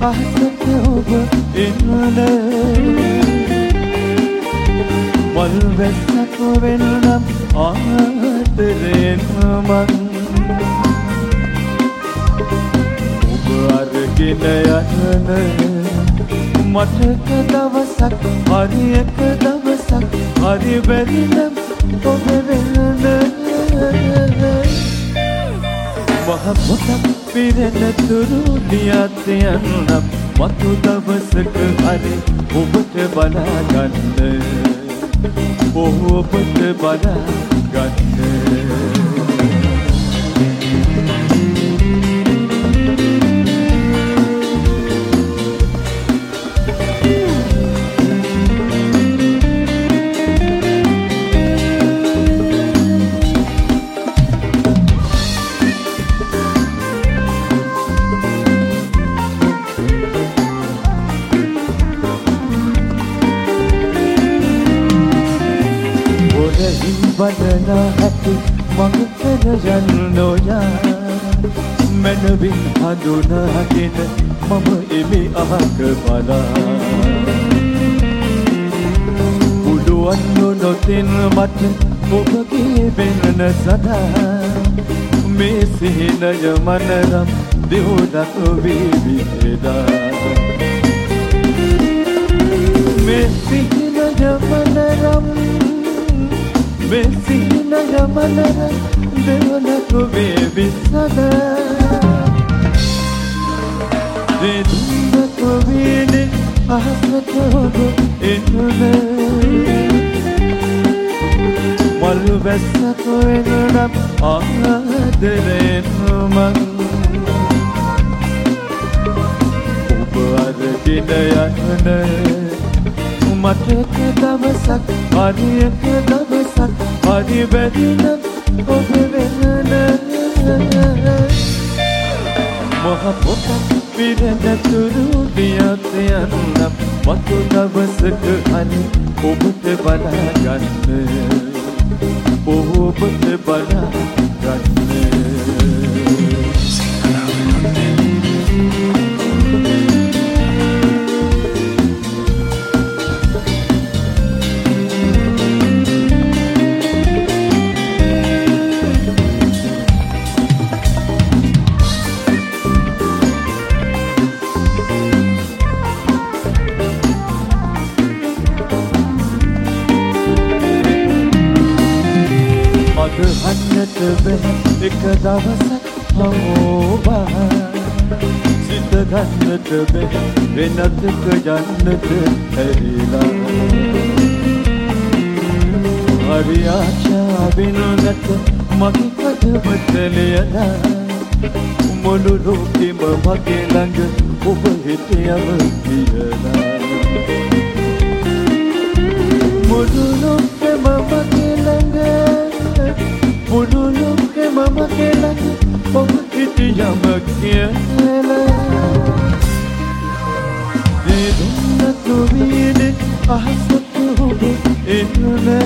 අහසට ඔබ එන්න මල් වැස්සක් වෙන්නම් ආදරෙන් මං ඔබ අරගෙන යන්න මතක දවසක් හරි එක දවසක් හරි බැරි නම් ඔබ වෙන්න මහ පොතක් පිරෙන තුරු ලියත් යන්නම් මතු දවසක හරි ඔබට බලා ගන්න ඔබට බලා ගන්න වදනා ඇති මඟ පෙර යන්න ඔයා මනවින් හඳුනාගෙන මම එමි අහක බලා පුළුවන් නොතින් මට ඔබගේ වෙන්න සදා මේ සිහිනය මනරම් දෙවොදක් වී විදා මේ සිහිනය මනරම් Vesina yamanara devana ko bebisada Veduna ko vide ahasata hobo enuna Malu vessa ko enunam ahaderen man Oba aragena yanna මතක දවසක් හරි එක දවසක් හරි බැරි නම් ඔබ වෙන්න මහ පොතක් පිරෙන තුරු ලියත් යන්නම් මතු දවසක හරි ඔබට බලා ගන්න ඔබට බලා ගන්න හන්නට බැහැ එක දවසක් හමෝබා සිත ගන්නට බැහැ වෙනතක යන්නට හැරිලා හරි ආශාවෙන් නැත මගේ කටවත ලියලා මොළු ලෝකෙම මගේ ළඟ ඔබ හිටියම කියලා මොළු ලෝකෙම මගේ ළඟ Pudulu ke mama ke lagi Om kiti yamak kiela Dedunna tu vide ahasatu hobo enuna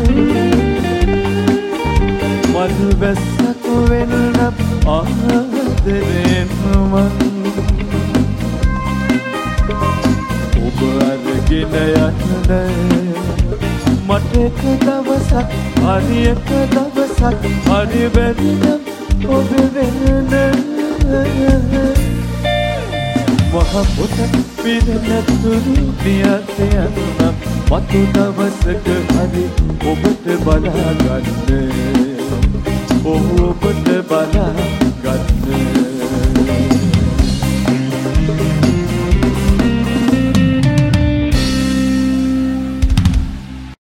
Malu vessa ko vennam ahaderen man Oba aragena yanna මතක දවසක් හරි එක දවසක් හරි බැරි නම් ඔබ වෙන්න මහ පොතක් පිරෙන තුරු ලියත් යන්නම් මතු දවසක හරි ඔබට බලා ගන්න ඔබට බලා ගන්න